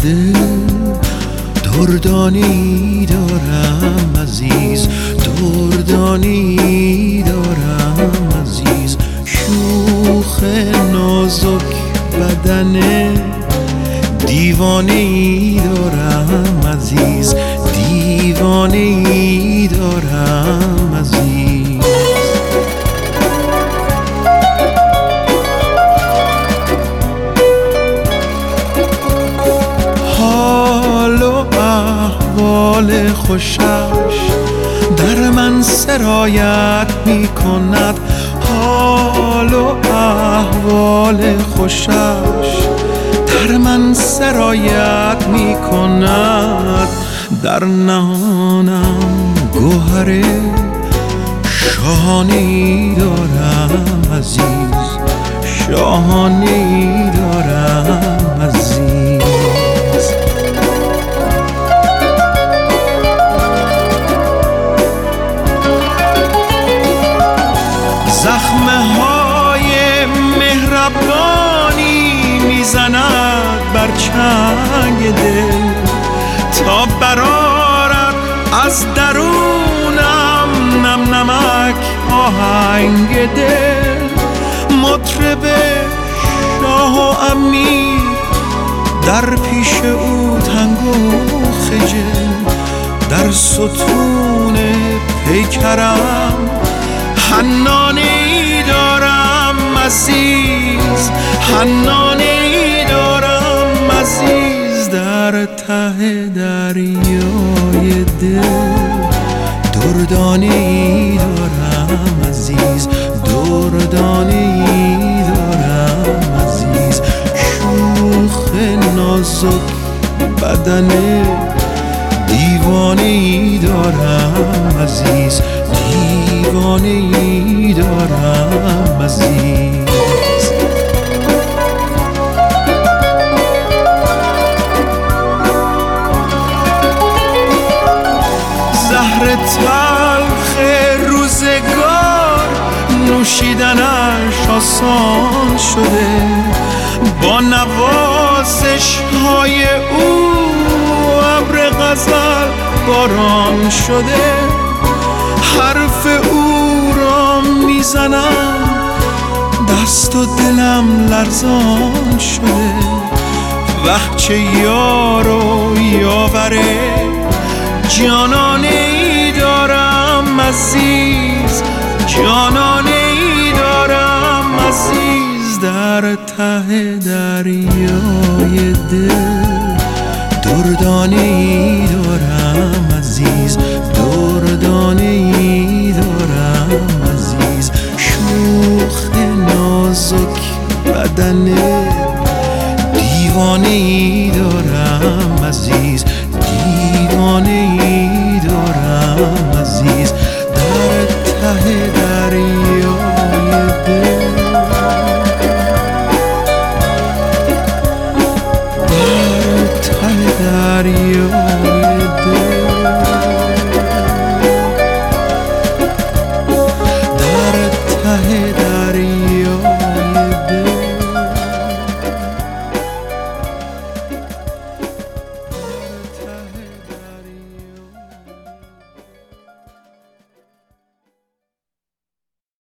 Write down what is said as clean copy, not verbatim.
دل دردانی دارم عزیز، دردانی دارم عزیز. شوخ نازک بدن دیوانه‌ای دارم عزیز، دیوانه‌ای دارم عزیز. حال و احوال خوشش در من سرایت می کند، حال و احوال خوشش در من سرایت می کند. در نهانم گوهر شاهانه‌ای دارم عزیز، شاهانه‌ای دارم عزیز. زخم‌های مهربانی میزند بر چنگ دل، تا برآرد از درونم نم نمک آهنگ دل. مطرب شاه و امیر در پیش او تنگ و خجل، در ستون پیکرم حنانه‌ای دارم عزیز، حنانه‌ای دارم عزیز. در ته دریای دل دردانه‌ای دارم عزیز، دردانه‌ای دارم عزیز. شوخ نازک بدن دیوانه‌ای دارم عزیز، دیوانه‌ای دارم عزیز. زهر تلخ روزگار نوشیدنش آسان شده، با نوازش های او ابر غزل باران شده. حرف او را میزنم دست و دلم لرزان شده. وحچه یار و یاوره جانانه‌ای دارم عزیز، جانانه‌ای دارم عزیز. در ته دریای دل دردانه‌ای دارم عزیز، دردانه‌ای دارم عزیز. شوخ نازک بدن دیوانه‌ای دارم عزیز،